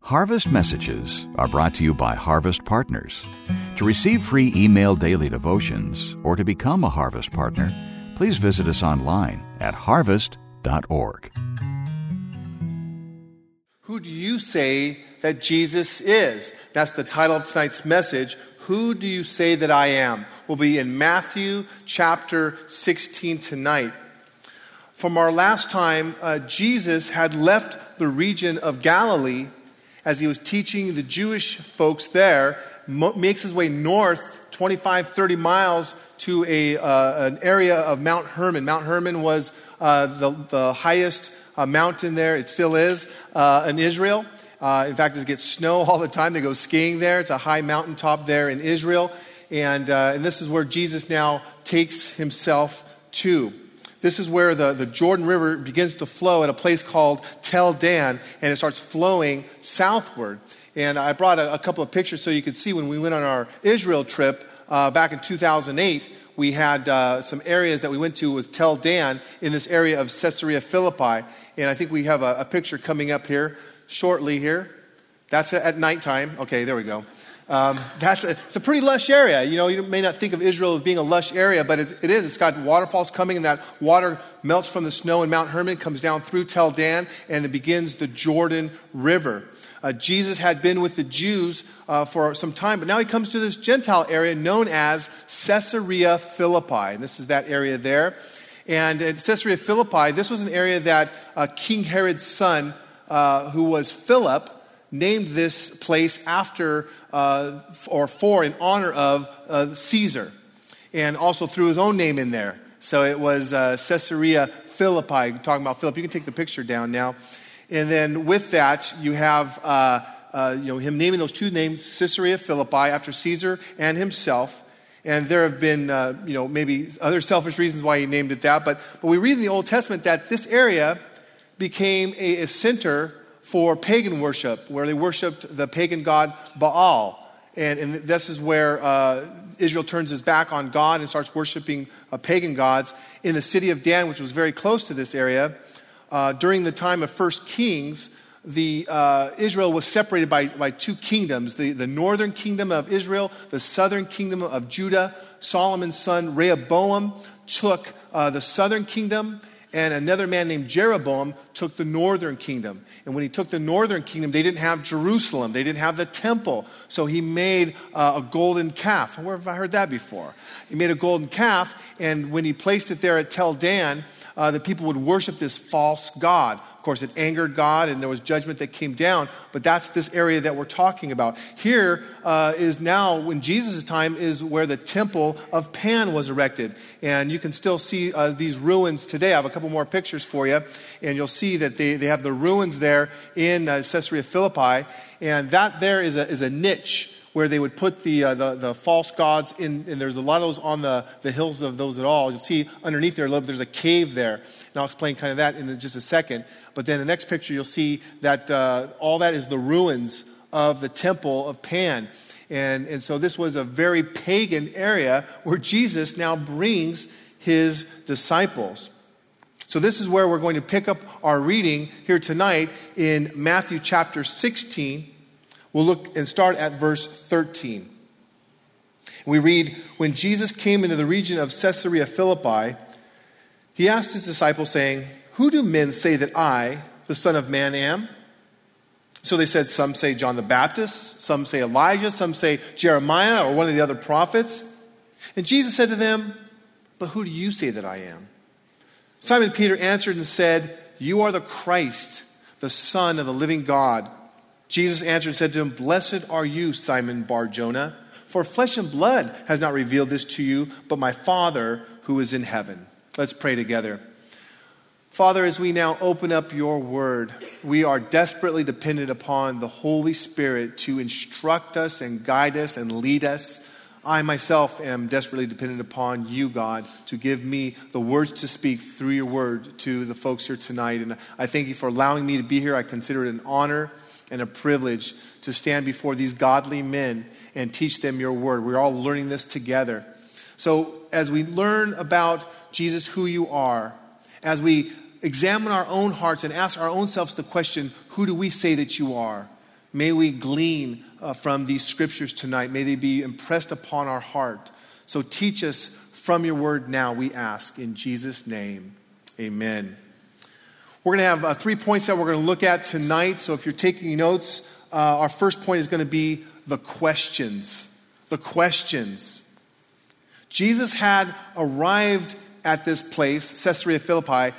Harvest Messages are brought to you by Harvest Partners. To receive free email daily devotions or to become a Harvest Partner, please visit us online at harvest.org. Who do you say that Jesus is? That's the title of tonight's message. Who do you say that I am? We'll be in Matthew chapter 16 tonight. From our last time, Jesus had left the region of Galilee as he was teaching the Jewish folks there, makes his way north 25, 30 miles to an area of Mount Hermon. Mount Hermon was the highest mountain there. It still is in Israel. In fact, it gets snow all the time. They go skiing there. It's a high mountaintop there in Israel. And this is where Jesus now takes himself to. This is where the Jordan River begins to flow at a place called Tel Dan, and it starts flowing southward. And I brought a couple of pictures so you could see when we went on our Israel trip back in 2008, we had some areas that we went to was Tel Dan in this area of Caesarea Philippi. And I think we have a picture coming up here shortly here. That's at nighttime. Okay, there we go. It's a pretty lush area. You know, you may not think of Israel as being a lush area, but it is. It's got waterfalls coming, and that water melts from the snow in Mount Hermon, comes down through Tel Dan, and it begins the Jordan River. Jesus had been with the Jews for some time, but now he comes to this Gentile area known as Caesarea Philippi. And this is that area there. And at Caesarea Philippi, this was an area that King Herod's son, who was Philip, named this place after or for in honor of Caesar, and also threw his own name in there. So it was Caesarea Philippi. Talking about Philip, you can take the picture down now. And then with that, you have him naming those two names, Caesarea Philippi, after Caesar and himself. And there have been maybe other selfish reasons why he named it that. But we read in the Old Testament that this area became a center for pagan worship, where they worshipped the pagan god Baal. And this is where Israel turns his back on God and starts worshiping pagan gods. In the city of Dan, which was very close to this area, during the time of 1 Kings, Israel was separated by two kingdoms, the northern kingdom of Israel, the southern kingdom of Judah. Solomon's son Rehoboam took the southern kingdom, and another man named Jeroboam took the northern kingdom. And when he took the northern kingdom, they didn't have Jerusalem. They didn't have the temple. So he made a golden calf. Where have I heard that before? He made a golden calf, and when he placed it there at Tel Dan, the people would worship this false god. Of course, it angered God, and there was judgment that came down. But that's this area that we're talking about. Here is now, in Jesus' time, is where the temple of Pan was erected. And you can still see these ruins today. I have a couple more pictures for you. And you'll see that they have the ruins there in Caesarea Philippi. And that there is a niche where they would put the false gods in, and there's a lot of those on the hills of those at all. You'll see underneath there a little bit, there's a cave there. And I'll explain kind of that in just a second. But then the next picture, you'll see that all that is the ruins of the temple of Pan. And so this was a very pagan area where Jesus now brings his disciples. So this is where we're going to pick up our reading here tonight in Matthew chapter 16. We'll look and start at verse 13. We read, when Jesus came into the region of Caesarea Philippi, he asked his disciples, saying, who do men say that I, the Son of Man, am? So they said, some say John the Baptist, some say Elijah, some say Jeremiah or one of the other prophets. And Jesus said to them, but who do you say that I am? Simon Peter answered and said, you are the Christ, the Son of the living God. Jesus answered and said to him, blessed are you, Simon Bar-Jonah, for flesh and blood has not revealed this to you, but my Father who is in heaven. Let's pray together. Father, as we now open up your word, we are desperately dependent upon the Holy Spirit to instruct us and guide us and lead us. I myself am desperately dependent upon you, God, to give me the words to speak through your word to the folks here tonight. And I thank you for allowing me to be here. I consider it an honor and a privilege to stand before these godly men and teach them your word. We're all learning this together. So as we learn about Jesus, who you are, as we examine our own hearts and ask our own selves the question, who do we say that you are? May we glean from these scriptures tonight. May they be impressed upon our heart. So teach us from your word now, we ask. In Jesus' name, amen. We're going to have 3 points that we're going to look at tonight. So if you're taking notes, our first point is going to be the questions. The questions. Jesus had arrived at this place, Caesarea Philippi,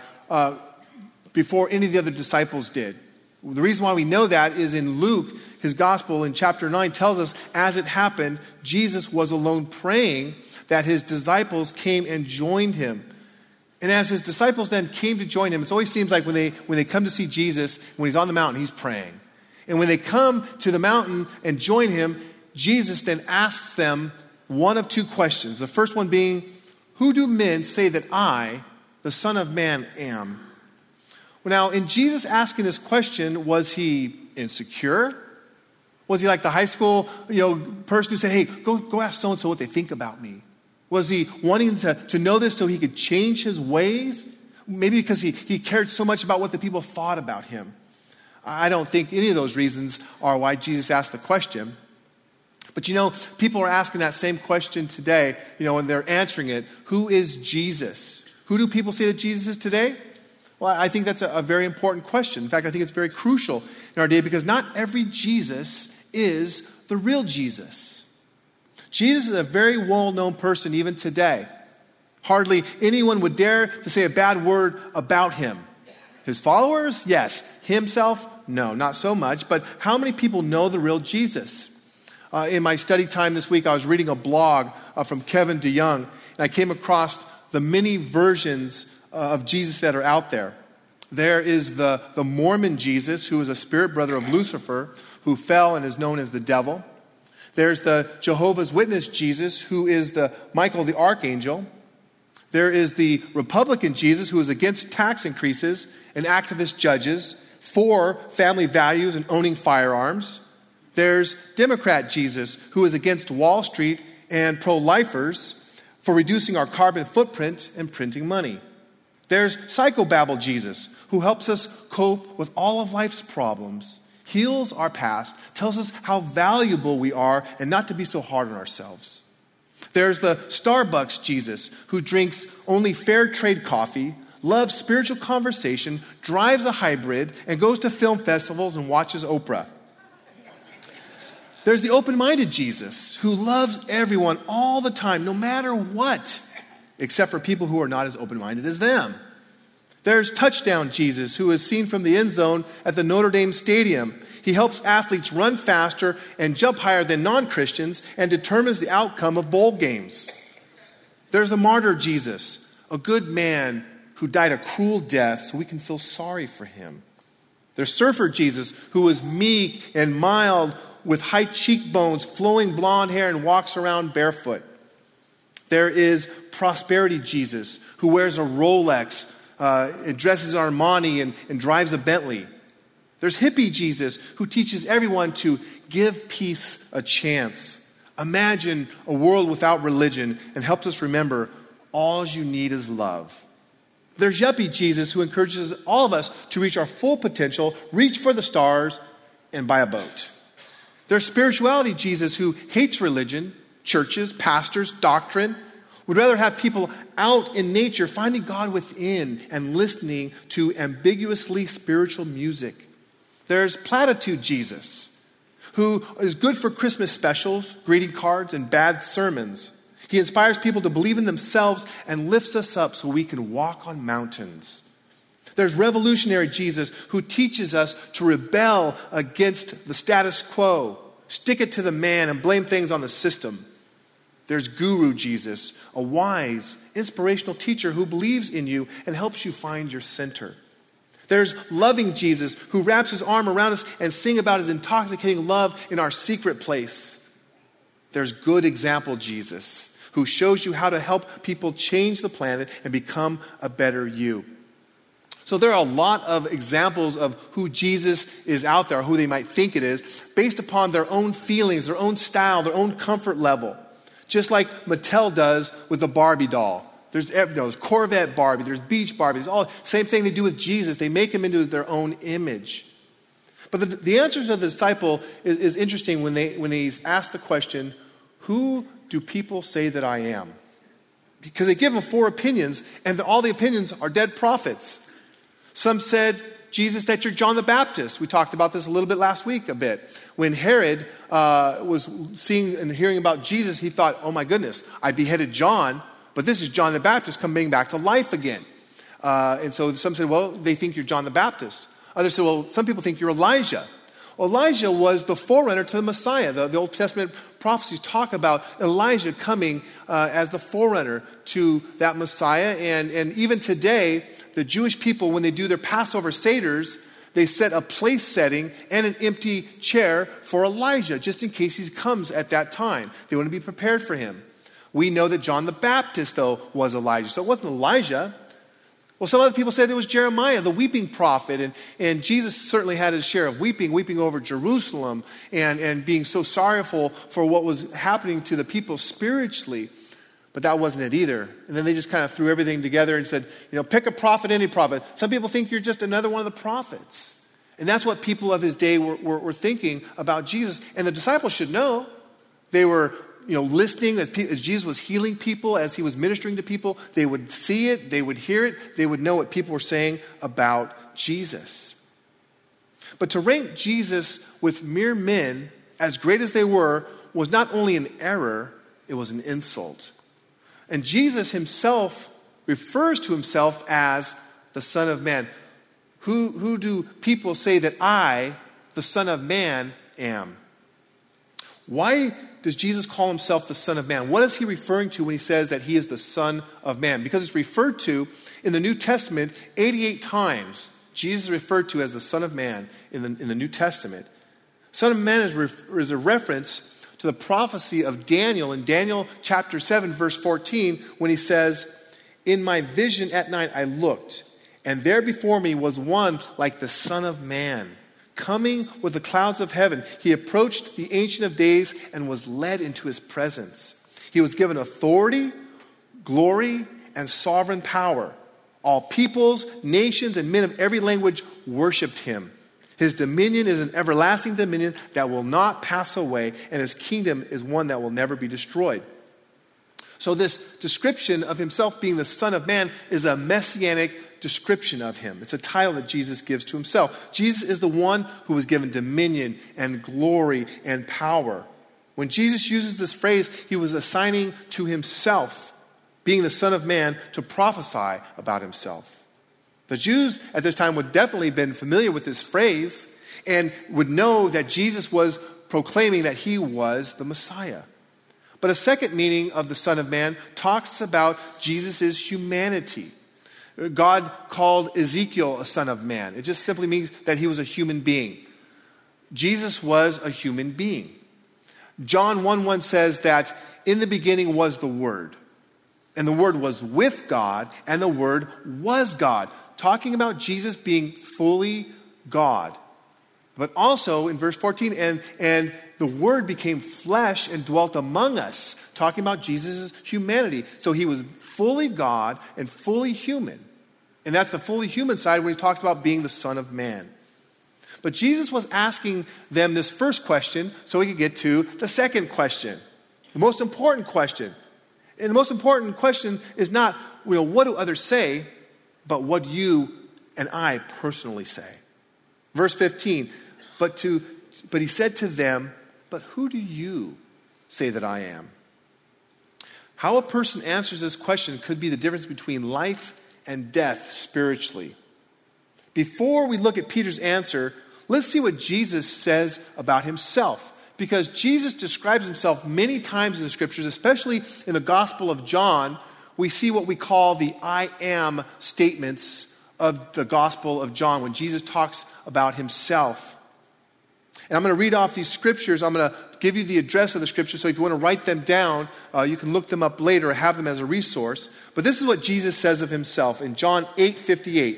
before any of the other disciples did. The reason why we know that is in Luke, his gospel in chapter 9 tells us, as it happened, Jesus was alone praying, that his disciples came and joined him. And as his disciples then came to join him, it always seems like when they come to see Jesus, when he's on the mountain, he's praying. And when they come to the mountain and join him, Jesus then asks them one of 2 questions. The first one being, who do men say that I, the Son of Man, am? Well, now, in Jesus asking this question, was he insecure? Was he like the high school person who said, hey, go ask so-and-so what they think about me? Was he wanting to know this so he could change his ways? Maybe because he cared so much about what the people thought about him. I don't think any of those reasons are why Jesus asked the question. But people are asking that same question today, and they're answering it. Who is Jesus? Who do people say that Jesus is today? Well, I think that's a very important question. In fact, I think it's very crucial in our day because not every Jesus is the real Jesus. Jesus is a very well-known person even today. Hardly anyone would dare to say a bad word about him. His followers? Yes. Himself? No, not so much. But how many people know the real Jesus? In my study time this week, I was reading a blog from Kevin DeYoung, and I came across the many versions of Jesus that are out there. There is the Mormon Jesus, who is a spirit brother of Lucifer, who fell and is known as the devil. There's the Jehovah's Witness Jesus, who is the Michael the Archangel. There is the Republican Jesus, who is against tax increases and activist judges, for family values and owning firearms. There's Democrat Jesus, who is against Wall Street and pro-lifers for reducing our carbon footprint and printing money. There's Psychobabble Jesus, who helps us cope with all of life's problems, heals our past, tells us how valuable we are and not to be so hard on ourselves. There's the Starbucks Jesus, who drinks only fair trade coffee, loves spiritual conversation, drives a hybrid, and goes to film festivals and watches Oprah. There's the open-minded Jesus, who loves everyone all the time, no matter what, except for people who are not as open-minded as them. There's Touchdown Jesus, who is seen from the end zone at the Notre Dame Stadium. He helps athletes run faster and jump higher than non-Christians and determines the outcome of bowl games. There's the Martyr Jesus, a good man who died a cruel death so we can feel sorry for him. There's Surfer Jesus, who was meek and mild with high cheekbones, flowing blonde hair, and walks around barefoot. There is Prosperity Jesus, who wears a Rolex, and dresses Armani and drives a Bentley. There's Hippie Jesus, who teaches everyone to give peace a chance. Imagine a world without religion and helps us remember all you need is love. There's Yuppie Jesus, who encourages all of us to reach our full potential, reach for the stars, and buy a boat. There's Spirituality Jesus, who hates religion, churches, pastors, doctrine, would rather have people out in nature finding God within and listening to ambiguously spiritual music. There's Platitude Jesus, who is good for Christmas specials, greeting cards, and bad sermons. He inspires people to believe in themselves and lifts us up so we can walk on mountains. There's Revolutionary Jesus, who teaches us to rebel against the status quo, stick it to the man, and blame things on the system. There's Guru Jesus, a wise, inspirational teacher who believes in you and helps you find your center. There's Loving Jesus, who wraps his arm around us and sings about his intoxicating love in our secret place. There's Good Example Jesus, who shows you how to help people change the planet and become a better you. So there are a lot of examples of who Jesus is out there, who they might think it is, based upon their own feelings, their own style, their own comfort level. Just like Mattel does with the Barbie doll. There's Corvette Barbie, there's Beach Barbie, there's all same thing they do with Jesus. They make him into their own image. But the answers of the disciple is interesting when he's asked the question, who do people say that I am? Because they give him 4 opinions, and all the opinions are dead prophets. Some said, Jesus, that you're John the Baptist. We talked about this a little bit last week a bit. When Herod was seeing and hearing about Jesus, he thought, oh my goodness, I beheaded John, but this is John the Baptist coming back to life again. And so some said, well, they think you're John the Baptist. Others said, well, some people think you're Elijah. Well, Elijah was the forerunner to the Messiah. The Old Testament prophecies talk about Elijah coming as the forerunner to that Messiah. And even today, the Jewish people, when they do their Passover Seders, they set a place setting and an empty chair for Elijah, just in case he comes at that time. They want to be prepared for him. We know that John the Baptist, though, was Elijah. So it wasn't Elijah. Well, some other people said it was Jeremiah, the weeping prophet. And Jesus certainly had his share of weeping over Jerusalem and being so sorrowful for what was happening to the people spiritually. But that wasn't it either. And then they just kind of threw everything together and said, pick a prophet, any prophet. Some people think you're just another one of the prophets. And that's what people of his day were thinking about Jesus. And the disciples should know. They were listening as Jesus was healing people, as he was ministering to people. They would see it, they would hear it, they would know what people were saying about Jesus. But to rank Jesus with mere men, as great as they were, was not only an error, it was an insult. And Jesus himself refers to himself as the Son of Man. Who do people say that I, the Son of Man, am? Why does Jesus call himself the Son of Man? What is he referring to when he says that he is the Son of Man? Because it's referred to in the New Testament 88 times. Jesus is referred to as the Son of Man in the New Testament. Son of Man is a reference to the prophecy of Daniel in Daniel chapter 7, verse 14, when he says, in my vision at night I looked, and there before me was one like the Son of Man, coming with the clouds of heaven. He approached the Ancient of Days and was led into his presence. He was given authority, glory, and sovereign power. All peoples, nations, and men of every language worshiped him. His dominion is an everlasting dominion that will not pass away, and his kingdom is one that will never be destroyed. So this description of himself being the Son of Man is a messianic description of him. It's a title that Jesus gives to himself. Jesus is the one who was given dominion and glory and power. When Jesus uses this phrase, he was assigning to himself, being the Son of Man, to prophesy about himself. The Jews at this time would definitely have been familiar with this phrase and would know that Jesus was proclaiming that he was the Messiah. But a second meaning of the Son of Man talks about Jesus' humanity. God called Ezekiel a son of man. It just simply means that he was a human being. Jesus was a human being. John 1:1 says that in the beginning was the Word. And the Word was with God, and the Word was God. Talking about Jesus being fully God. But also in verse 14, and the Word became flesh and dwelt among us. Talking about Jesus' humanity. So he was fully God and fully human. And that's the fully human side when he talks about being the Son of Man. But Jesus was asking them this first question so he could get to the second question. The most important question. And the most important question is not, what do others say, but what you and I personally say. Verse 15, but he said to them, but who do you say that I am? How a person answers this question could be the difference between life and death spiritually. Before we look at Peter's answer, let's see what Jesus says about himself. Because Jesus describes himself many times in the scriptures, especially in the Gospel of John. We see what we call the I am statements of the Gospel of John when Jesus talks about himself. And I'm going to read off these scriptures. I'm going to give you the address of the scriptures, so if you want to write them down, you can look them up later or have them as a resource. But this is what Jesus says of himself in John 8:58.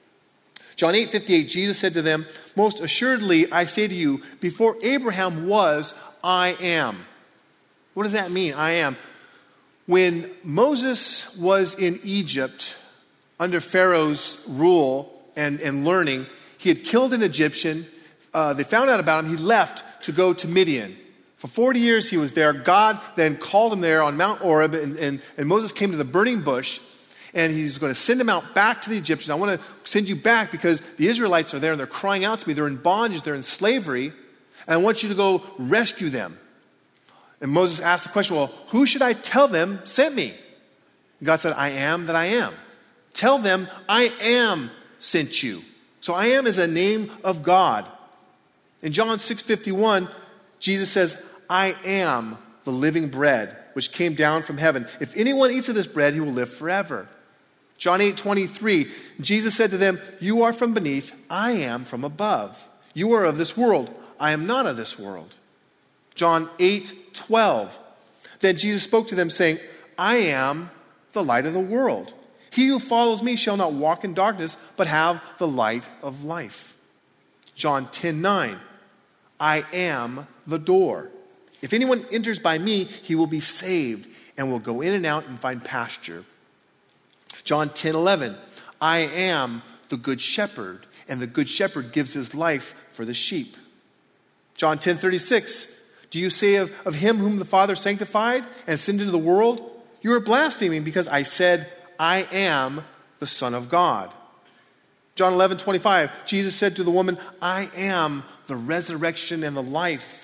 John 8:58, Jesus said to them, most assuredly I say to you, before Abraham was, I am. What does that mean, I am? When Moses was in Egypt under Pharaoh's rule and learning, he had killed an Egyptian. they found out about him, he left to go to Midian. For 40 years he was there. God then called him there on Mount Oreb, and Moses came to the burning bush, and he's going to send him out back to the Egyptians. I want to send you back because the Israelites are there, and they're crying out to me. They're in bondage. They're in slavery, and I want you to go rescue them. And Moses asked the question, well, who should I tell them sent me? And God said, I am that I am. Tell them I am sent you. So I am is a name of God. In John 6:51, Jesus says, I am the living bread which came down from heaven. If anyone eats of this bread, he will live forever. John 8:23, Jesus said to them, you are from beneath, I am from above. You are of this world, I am not of this world. John 8:12, then Jesus spoke to them saying, I am the light of the world. He who follows me shall not walk in darkness, but have the light of life. John 10:9, I am the door. If anyone enters by me, he will be saved and will go in and out and find pasture. John 10:11, I am the good shepherd, and the good shepherd gives his life for the sheep. John 10:36, do you say of him whom the Father sanctified and sent into the world, you are blaspheming because I said, I am the Son of God. John 11:25, Jesus said to the woman, I am the resurrection and the life.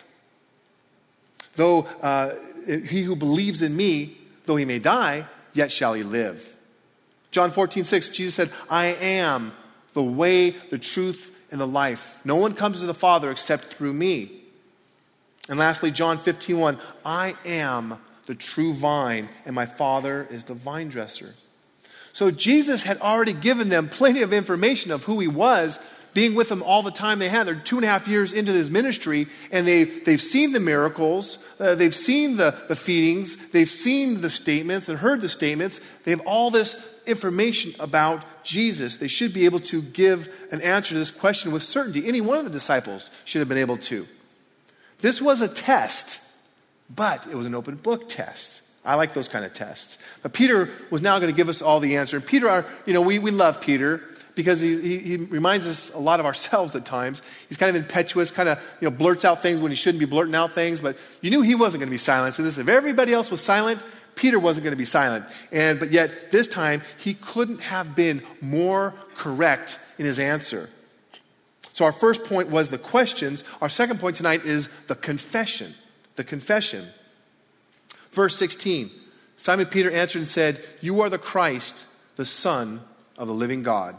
Though he who believes in me, though he may die, yet shall he live. John 14:6, Jesus said, I am the way, the truth, and the life. No one comes to the Father except through me. And lastly, John 15:1, I am the true vine, and my Father is the vine dresser. So Jesus had already given them plenty of information of who he was, being with them all the time they had. They're 2.5 years into his ministry, and they've seen the miracles, they've seen the feedings, they've seen the statements and heard the statements. They have all this information about Jesus. They should be able to give an answer to this question with certainty. Any one of the disciples should have been able to. This was a test, but it was an open book test. I like those kind of tests. But Peter was now going to give us all the answer. And Peter, we love Peter because he reminds us a lot of ourselves at times. He's kind of impetuous, kind of blurts out things when he shouldn't be blurting out things. But you knew he wasn't going to be silent. So this, if everybody else was silent, Peter wasn't going to be silent. But yet this time he couldn't have been more correct in his answer. So our first point was the questions. Our second point tonight is the confession. The confession. Verse 16, Simon Peter answered and said, you are the Christ, the Son of the living God.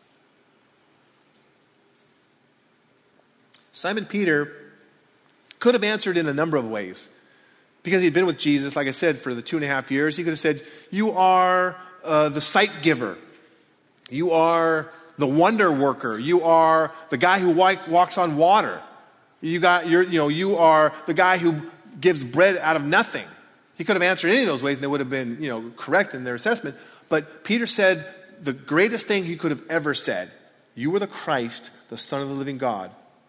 Simon Peter could have answered in a number of ways. Because he'd been with Jesus, like I said, for the 2.5 years. He could have said, you are the sight giver. You are the wonder worker. You are the guy who walks on water. You are the guy who gives bread out of nothing. He could have answered any of those ways and they would have been, correct in their assessment. But Peter said the greatest thing he could have ever said. You are the Christ, the Son of the living God.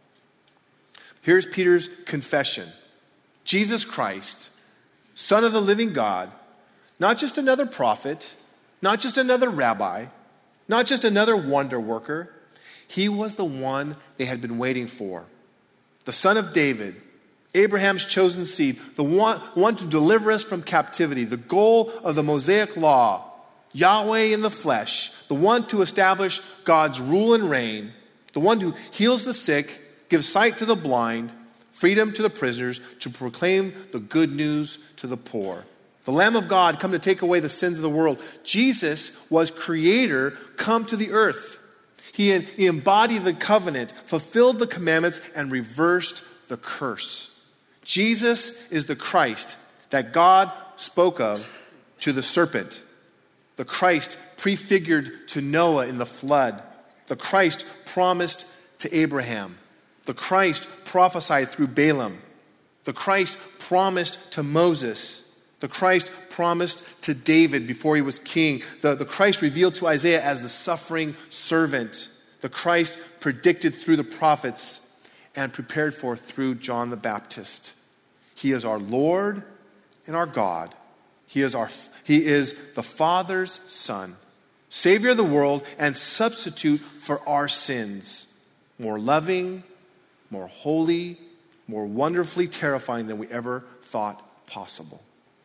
Here's Peter's confession. Jesus Christ, Son of the living God, not just another prophet, not just another rabbi, not just another wonder worker. He was the one they had been waiting for. The Son of David, Abraham's chosen seed, the one to deliver us from captivity, the goal of the Mosaic law, Yahweh in the flesh, the one to establish God's rule and reign, the one who heals the sick, gives sight to the blind, freedom to the prisoners, to proclaim the good news to the poor. The Lamb of God come to take away the sins of the world. Jesus was creator come to the earth. He embodied the covenant, fulfilled the commandments, and reversed the curse. Jesus is the Christ that God spoke of to the serpent. The Christ prefigured to Noah in the flood. The Christ promised to Abraham. The Christ prophesied through Balaam. The Christ promised to Moses. The Christ promised to David before he was king. The Christ revealed to Isaiah as the suffering servant. The Christ predicted through the prophets and prepared for through John the Baptist. He is our Lord and our God. He is the Father's Son, Savior of the world, and substitute for our sins. More loving, more holy, more wonderfully terrifying than we ever thought possible.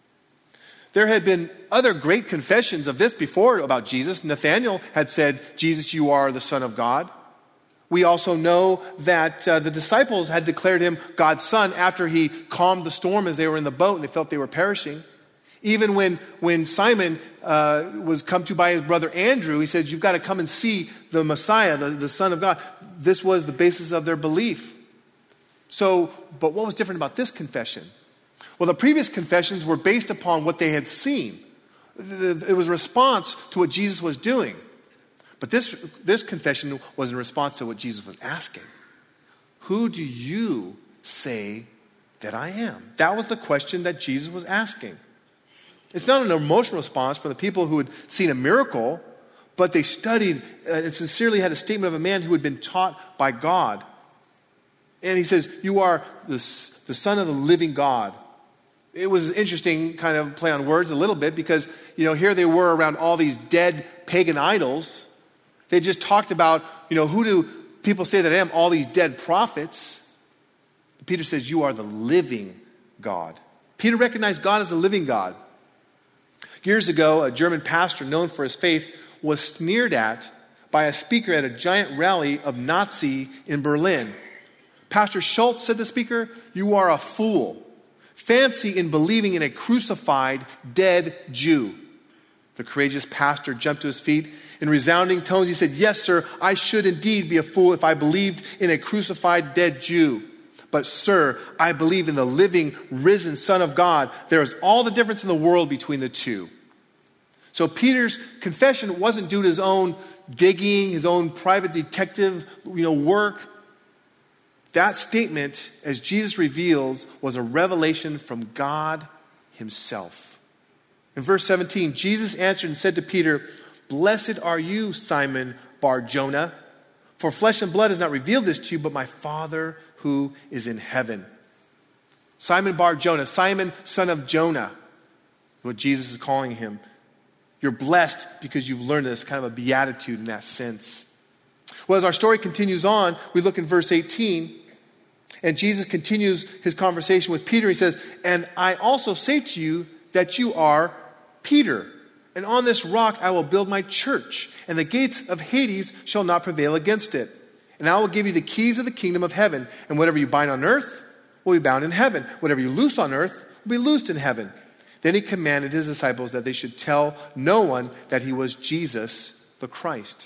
There had been other great confessions of this before about Jesus. Nathanael had said, Jesus, you are the Son of God. We also know that the disciples had declared him God's son after he calmed the storm as they were in the boat and they felt they were perishing. Even when Simon was come to by his brother Andrew, he said, you've got to come and see the Messiah, the Son of God. This was the basis of their belief. So, but what was different about this confession? Well, the previous confessions were based upon what they had seen. It was a response to what Jesus was doing. But this confession was in response to what Jesus was asking. Who do you say that I am? That was the question that Jesus was asking. It's not an emotional response from the people who had seen a miracle, but they studied and sincerely had a statement of a man who had been taught by God. And he says, you are the Son of the living God. It was an interesting kind of play on words a little bit because, here they were around all these dead pagan idols. They just talked about, who do people say that I am? All these dead prophets. Peter says, you are the living God. Peter recognized God as the living God. Years ago, a German pastor known for his faith was sneered at by a speaker at a giant rally of Nazi in Berlin. Pastor Schultz said to the speaker, you are a fool. Fancy in believing in a crucified, dead Jew. The courageous pastor jumped to his feet. In resounding tones, he said, yes, sir, I should indeed be a fool if I believed in a crucified, dead Jew. But, sir, I believe in the living, risen Son of God. There is all the difference in the world between the two. So Peter's confession wasn't due to his own digging, his own private detective, work. That statement, as Jesus reveals, was a revelation from God himself. In verse 17, Jesus answered and said to Peter, blessed are you, Simon Bar-Jonah, for flesh and blood has not revealed this to you, but my Father who is in heaven. Simon Bar-Jonah, Simon, son of Jonah, what Jesus is calling him. You're blessed because you've learned this, kind of a beatitude in that sense. Well, as our story continues on, we look in verse 18, and Jesus continues his conversation with Peter. He says, and I also say to you that you are Peter, and on this rock I will build my church, and the gates of Hades shall not prevail against it. And I will give you the keys of the kingdom of heaven, and whatever you bind on earth will be bound in heaven. Whatever you loose on earth will be loosed in heaven. Then he commanded his disciples that they should tell no one that he was Jesus the Christ.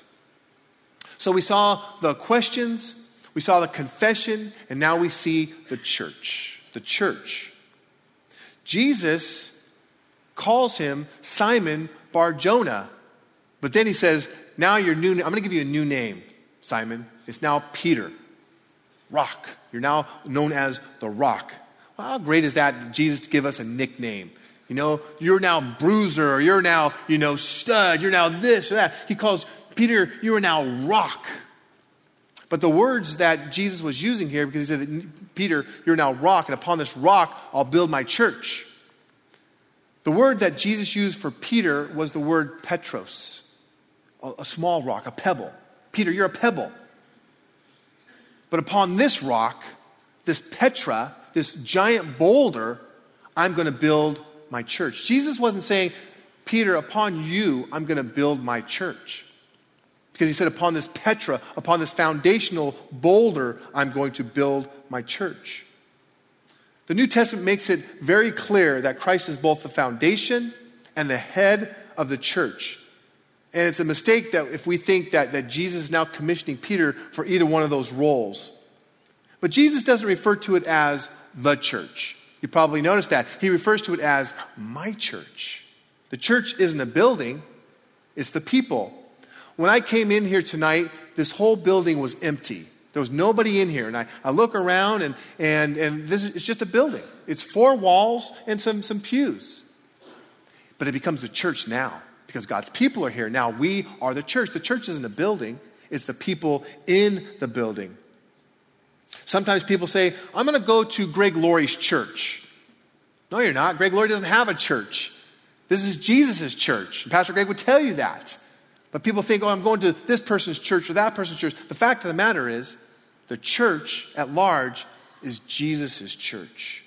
So we saw the questions, we saw the confession, and now we see the church. The church. Jesus calls him Simon Bar-Jonah. But then he says, now I'm going to give you a new name, Simon. It's now Peter. Rock. You're now known as the Rock. Well, how great is that Jesus give us a nickname? You're now Bruiser, or you're now, Stud, you're now this or that. He calls Peter, you are now Rock. But the words that Jesus was using here, because he said, Peter, you're now Rock, and upon this rock I'll build my church. The word that Jesus used for Peter was the word Petros, a small rock, a pebble. Peter, you're a pebble. But upon this rock, this Petra, this giant boulder, I'm going to build my church. Jesus wasn't saying, Peter, upon you, I'm going to build my church. Because he said, upon this Petra, upon this foundational boulder, I'm going to build my church. The New Testament makes it very clear that Christ is both the foundation and the head of the church. And it's a mistake that if we think that Jesus is now commissioning Peter for either one of those roles. But Jesus doesn't refer to it as the church. You probably noticed that. He refers to it as my church. The church isn't a building, it's the people. When I came in here tonight, this whole building was empty. There was nobody in here. And I look around and it's just a building. It's 4 walls and some pews. But it becomes a church now. Because God's people are here. Now we are the church. The church isn't a building. It's the people in the building. Sometimes people say, I'm going to go to Greg Laurie's church. No, you're not. Greg Laurie doesn't have a church. This is Jesus' church. And Pastor Greg would tell you that. But people think, I'm going to this person's church or that person's church. The fact of the matter is, The church at large is Jesus' church.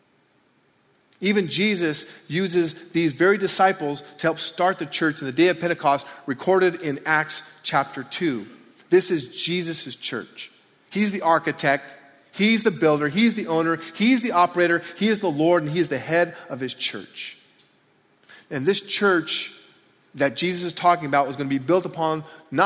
Even Jesus uses these very disciples to help start the church in the day of Pentecost, recorded in Acts chapter 2. This is Jesus' church. He's the architect. He's the builder. He's the owner. He's the operator. He is the Lord, and he is the head of his church. And this church that Jesus is talking about is going to be built upon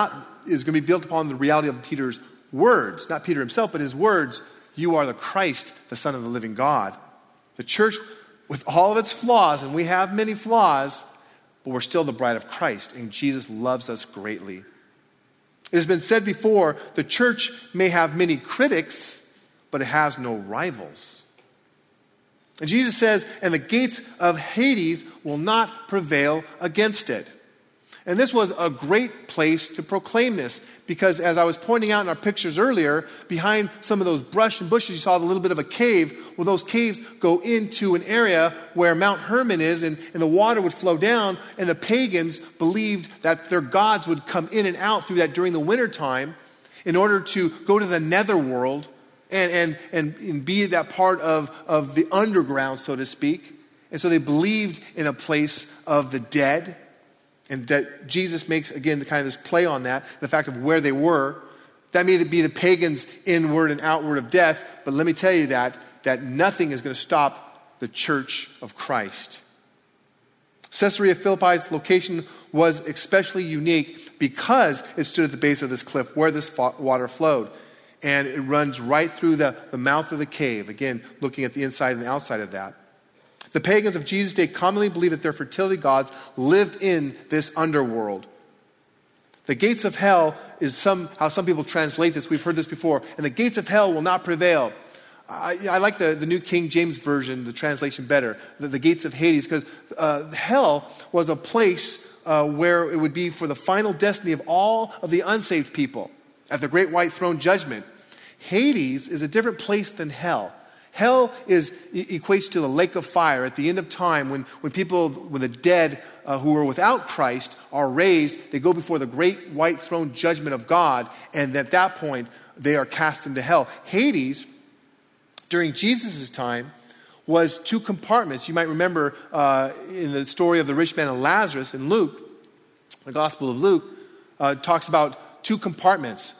the reality of Peter's words, not Peter himself, but his words. You are the Christ, the Son of the living God. The church, with all of its flaws, and we have many flaws, but we're still the bride of Christ, and Jesus loves us greatly. It has been said before, the church may have many critics, but it has no rivals. And Jesus says, and the gates of Hades will not prevail against it. And this was a great place to proclaim this, because as I was pointing out in our pictures earlier, behind some of those brush and bushes, you saw a little bit of a cave. Well, those caves go into an area where Mount Hermon is, and the water would flow down, and the pagans believed that their gods would come in and out through that during the wintertime in order to go to the netherworld and be that part of the underground, so to speak. And so they believed in a place of the dead. And that Jesus makes, again, kind of this play on that, the fact of where they were. That may be the pagans' inward and outward of death, but let me tell you that nothing is going to stop the church of Christ. Caesarea Philippi's location was especially unique because it stood at the base of this cliff where this water flowed. And it runs right through the mouth of the cave, again, looking at the inside and the outside of that. The pagans of Jesus' day commonly believed that their fertility gods lived in this underworld. The gates of hell is how some people translate this. We've heard this before. And the gates of hell will not prevail. I like the New King James Version, the translation better, the gates of Hades, because hell was a place where it would be for the final destiny of all of the unsaved people at the great white throne judgment. Hades is a different place than hell. Hell equates to the lake of fire at the end of time when the dead who are without Christ are raised. They go before the great white throne judgment of God, and at that point they are cast into hell. Hades, during Jesus' time, was two compartments. You might remember in the story of the rich man and Lazarus in Luke, the Gospel of Luke, talks about two compartments.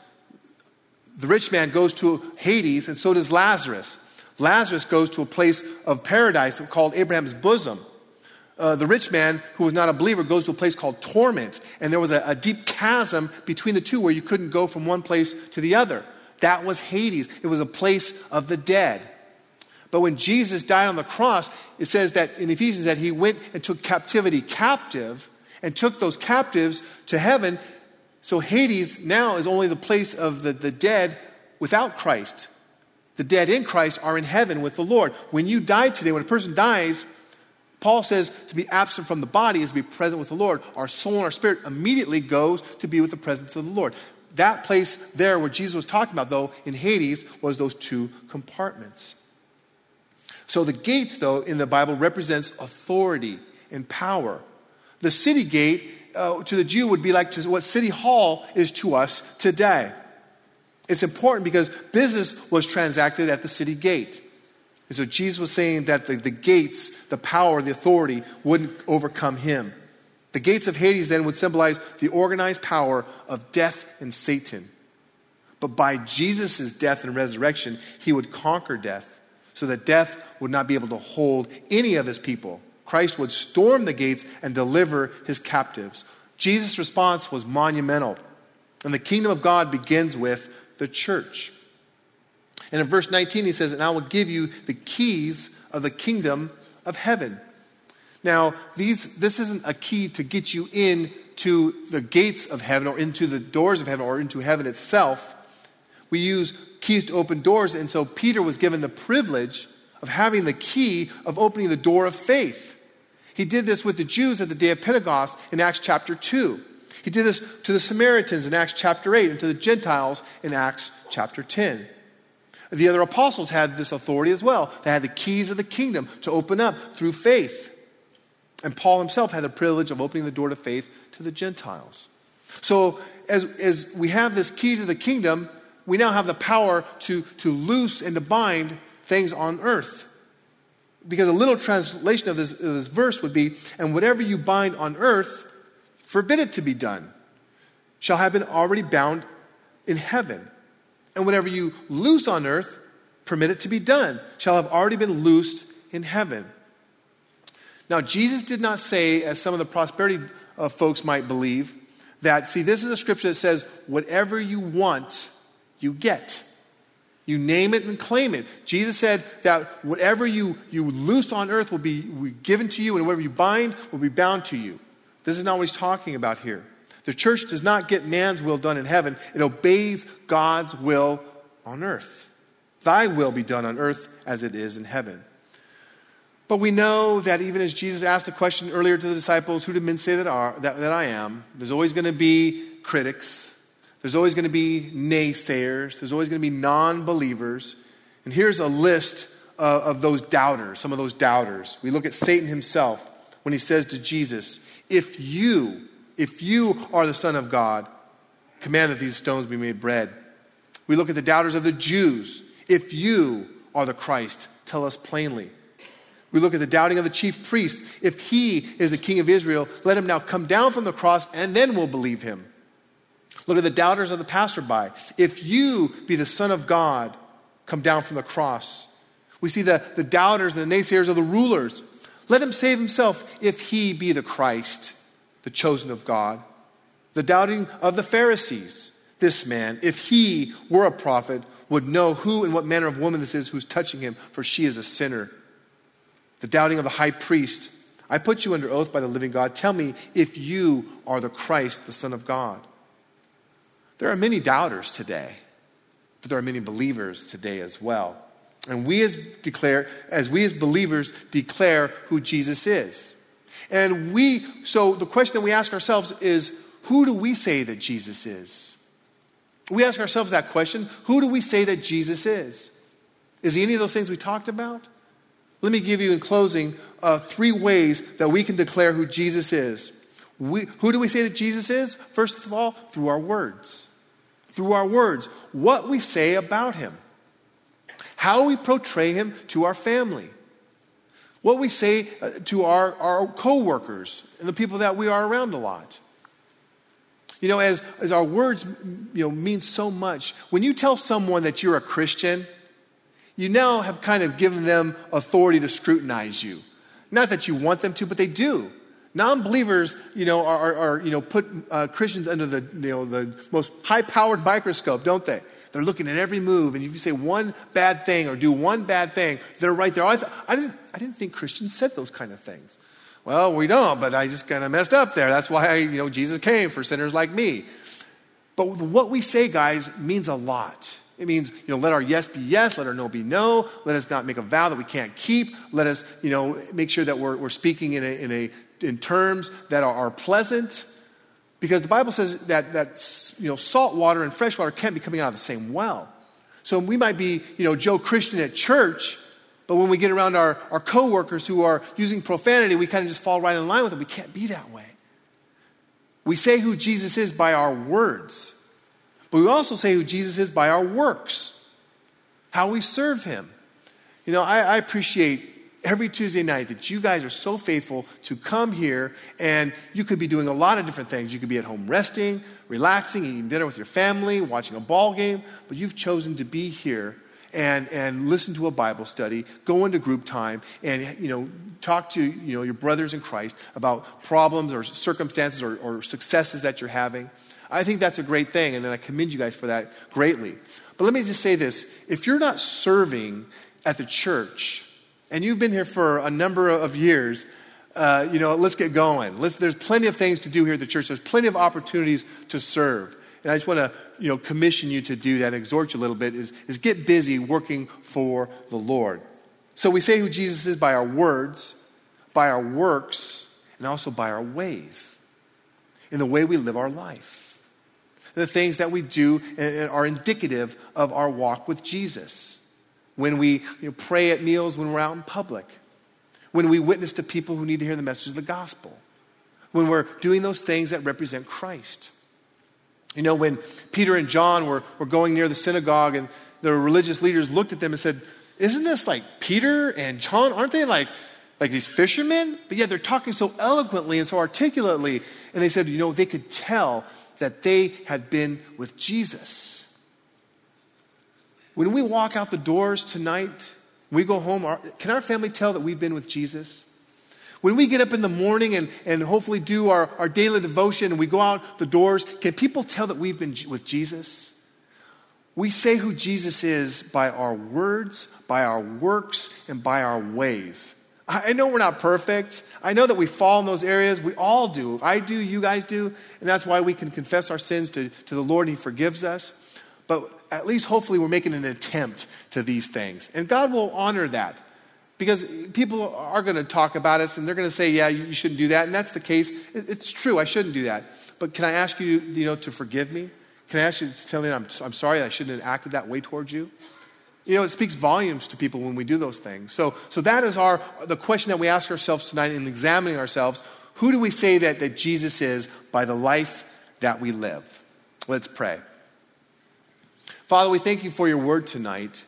The rich man goes to Hades, and so does Lazarus. Lazarus goes to a place of paradise called Abraham's bosom. The rich man, who was not a believer, goes to a place called torment. And there was a deep chasm between the two where you couldn't go from one place to the other. That was Hades. It was a place of the dead. But when Jesus died on the cross, it says that in Ephesians that he went and took captivity captive and took those captives to heaven. So Hades now is only the place of the dead without Christ. The dead in Christ are in heaven with the Lord. When you die today, when a person dies, Paul says to be absent from the body is to be present with the Lord. Our soul and our spirit immediately goes to be with the presence of the Lord. That place there where Jesus was talking about, though, in Hades, was those two compartments. So the gates, though, in the Bible represents authority and power. The city gate to the Jew would be like to what City Hall is to us today. It's important because business was transacted at the city gate. And so Jesus was saying that the gates, the power, the authority wouldn't overcome him. The gates of Hades then would symbolize the organized power of death and Satan. But by Jesus' death and resurrection, he would conquer death so that death would not be able to hold any of his people. Christ would storm the gates and deliver his captives. Jesus' response was monumental. And the kingdom of God begins with the church. And in verse 19 he says, and I will give you the keys of the kingdom of heaven. Now, this isn't a key to get you into the gates of heaven or into the doors of heaven or into heaven itself. We use keys to open doors, and so Peter was given the privilege of having the key of opening the door of faith. He did this with the Jews at the day of Pentecost in Acts chapter 2. He did this to the Samaritans in Acts chapter 8 and to the Gentiles in Acts chapter 10. The other apostles had this authority as well. They had the keys of the kingdom to open up through faith. And Paul himself had the privilege of opening the door to faith to the Gentiles. So as we have this key to the kingdom, we now have the power to loose and to bind things on earth. Because a little translation of this verse would be, and whatever you bind on earth, forbid it to be done, shall have been already bound in heaven. And whatever you loose on earth, permit it to be done, shall have already been loosed in heaven. Now, Jesus did not say, as some of the prosperity folks might believe, that, see, this is a scripture that says, whatever you want, you get. You name it and claim it. Jesus said that whatever you loose on earth will be given to you, and whatever you bind will be bound to you. This is not what he's talking about here. The church does not get man's will done in heaven. It obeys God's will on earth. Thy will be done on earth as it is in heaven. But we know that even as Jesus asked the question earlier to the disciples, who do men say that I am? There's always going to be critics. There's always going to be naysayers. There's always going to be non-believers. And here's a list of those doubters, some of those doubters. We look at Satan himself when he says to Jesus, if you are the Son of God, command that these stones be made bread. We look at the doubters of the Jews. If you are the Christ, tell us plainly. We look at the doubting of the chief priests. If he is the King of Israel, let him now come down from the cross and then we'll believe him. Look at the doubters of the passerby. If you be the Son of God, come down from the cross. We see the doubters and the naysayers of the rulers. Let him save himself if he be the Christ, the chosen of God. The doubting of the Pharisees. This man, if he were a prophet, would know who and what manner of woman this is who's touching him, for she is a sinner. The doubting of the high priest. I put you under oath by the living God. Tell me if you are the Christ, the Son of God. There are many doubters today, but there are many believers today as well. And we as believers declare who Jesus is. And so the question that we ask ourselves is, who do we say that Jesus is? We ask ourselves that question. Who do we say that Jesus is? Is he any of those things we talked about? Let me give you in closing 3 ways that we can declare who Jesus is. Who do we say that Jesus is? First of all, through our words. Through our words. What we say about him. How we portray him to our family. What we say to our co-workers and the people that we are around a lot. You know, as our words, mean so much. When you tell someone that you're a Christian, you now have kind of given them authority to scrutinize you. Not that you want them to, but they do. Non-believers, put Christians under the most high-powered microscope, don't they? They're looking at every move, and if you say one bad thing or do one bad thing, they're right there. I didn't think Christians said those kind of things. Well, we don't, but I just kind of messed up there. That's why Jesus came for sinners like me. But what we say, guys, means a lot. It means, let our yes be yes, let our no be no. Let us not make a vow that we can't keep. Let us, make sure that we're speaking in terms that are pleasant. Because the Bible says that salt water and fresh water can't be coming out of the same well. So we might be, Joe Christian at church, but when we get around our co-workers who are using profanity, we kind of just fall right in line with them. We can't be that way. We say who Jesus is by our words. But we also say who Jesus is by our works. How we serve him. I appreciate every Tuesday night that you guys are so faithful to come here, and you could be doing a lot of different things. You could be at home resting, relaxing, eating dinner with your family, watching a ball game, but you've chosen to be here and listen to a Bible study, go into group time, and talk to your brothers in Christ about problems or circumstances or successes that you're having. I think that's a great thing, and I commend you guys for that greatly. But let me just say this. If you're not serving at the church, and you've been here for a number of years, let's get going. There's plenty of things to do here at the church. There's plenty of opportunities to serve. And I just want to, commission you to do that, exhort you a little bit, is get busy working for the Lord. So we say who Jesus is by our words, by our works, and also by our ways, in the way we live our life. The things that we do are indicative of our walk with Jesus. When we pray at meals, when we're out in public. When we witness to people who need to hear the message of the gospel. When we're doing those things that represent Christ. You know, when Peter and John were going near the synagogue, and the religious leaders looked at them and said, isn't this like Peter and John? Aren't they like these fishermen? But yet they're talking so eloquently and so articulately. And they said, you know, they could tell that they had been with Jesus. When we walk out the doors tonight, we go home, can our family tell that we've been with Jesus? When we get up in the morning and hopefully do our daily devotion and we go out the doors, can people tell that we've been with Jesus? We say who Jesus is by our words, by our works, and by our ways. I know we're not perfect. I know that we fall in those areas. We all do. I do, you guys do. And that's why we can confess our sins to the Lord and He forgives us. But at least hopefully we're making an attempt to these things. And God will honor that. Because people are going to talk about us and they're going to say, yeah, you shouldn't do that. And that's the case. It's true, I shouldn't do that. But can I ask you, to forgive me? Can I ask you to tell me that I'm sorry that I shouldn't have acted that way towards you? It speaks volumes to people when we do those things. So that is the question that we ask ourselves tonight in examining ourselves. Who do we say that Jesus is by the life that we live? Let's pray. Father, we thank you for your word tonight.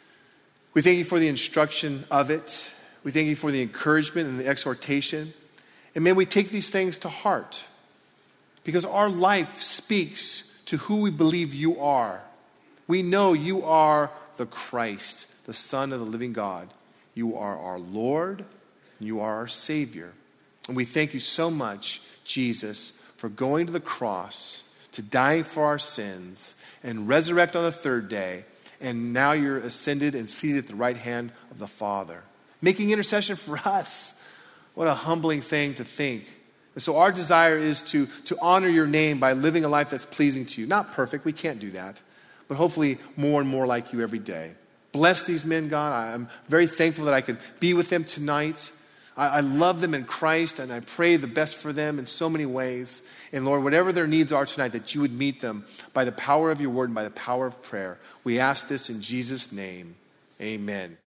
We thank you for the instruction of it. We thank you for the encouragement and the exhortation. And may we take these things to heart. Because our life speaks to who we believe you are. We know you are the Christ, the Son of the living God. You are our Lord. And you are our Savior. And we thank you so much, Jesus, for going to the cross, to dying for our sins, and resurrect on the third day. And now you're ascended and seated at the right hand of the Father, making intercession for us. What a humbling thing to think. And so our desire is to honor your name by living a life that's pleasing to you. Not perfect, we can't do that. But hopefully more and more like you every day. Bless these men, God. I'm very thankful that I could be with them tonight. I love them in Christ, and I pray the best for them in so many ways. And Lord, whatever their needs are tonight, that you would meet them by the power of your word and by the power of prayer. We ask this in Jesus' name. Amen.